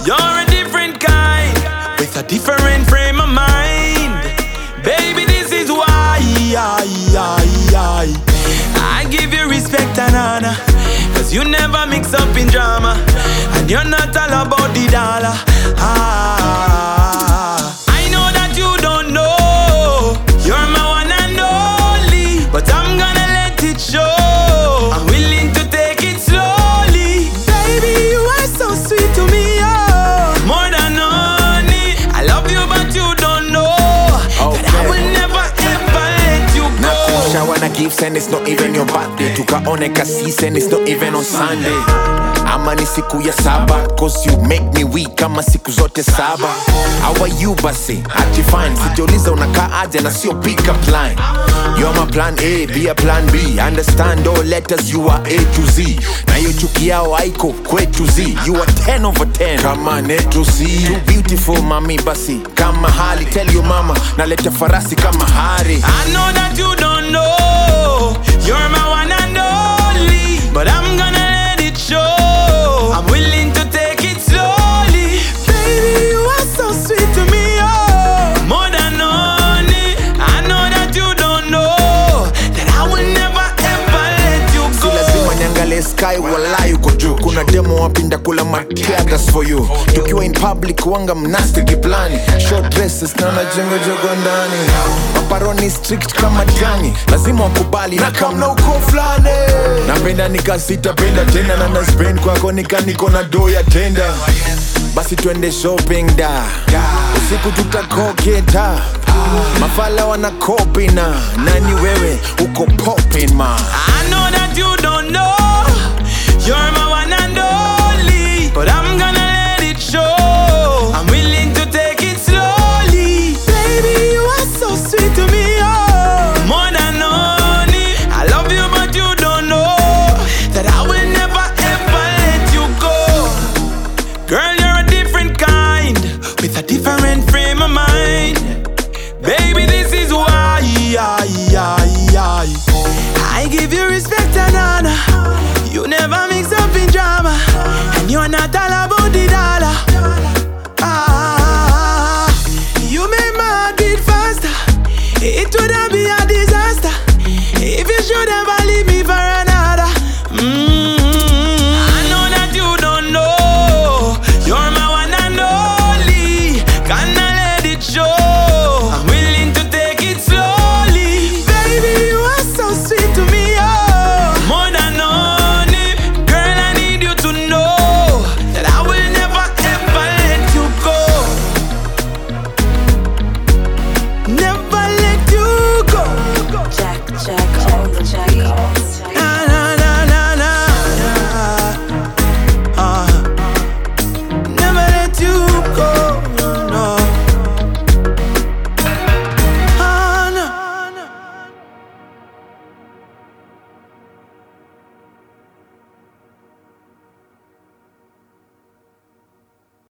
You're a different kind, with a different frame of mind. Baby, this is why I give you respect and honor, cause you never mix up in drama, and you're not all about the dollar. I know that you don't know, you're my one and only, but I'm gonna let it show. I'm willing to take it slowly. Baby, you are so sweet to me, oh. More than honey. I love you, but you don't know that I will never ever let you go. Nakusha na gifts and it's not even your birthday. Tukaone kasisi and it's not even on Sunday. Ama ni siku ya saba, cause you make me weak kama siku zote saba. How are you basi? Ati fine. Sijauliza unakaa aje na sio pick up line. You're my plan A, be a plan B. Understand all letters, you are A to Z. Na hiyo chuki yao haiko kwetu Z. You are 10 over 10 kama A to Z. Too beautiful mami basi kama hali. Tell your mama naleta farasi kama hari. I know that you don't know, you're my one and only, but I'm gonna let it show. I'm willing to take it slowly. Baby, you are so sweet to me, oh. More than honey. I know that you don't know that I will never ever let you go. Si lazima niangale sky wala yuko juu. Kuna demo wapinda kula matiagas for you. Tukiwa in public wanga mnasti kiplani. Short dresses na najengo jogo ndani. Maparoni strict kama jani. Lazima wakubali na kama uko flani. Napenda nikasita penda tena na naspend kwako niko na do ya tenda. Basi twende shopping da. Usiku tutakoketa. Mafala wana copy na nani wewe uko popping ma. I know that you don't know, you're my one and only, but I'm gonna let it show. I'm willing to take it slowly. Baby, you are so sweet to me, oh. More than honey. I love you, but you don't know that I will never ever let you go. Girl, you're a different kind, with a different frame of mind. Baby, this is why I give you respect and honor. You never mix up in drama, and you're not allowed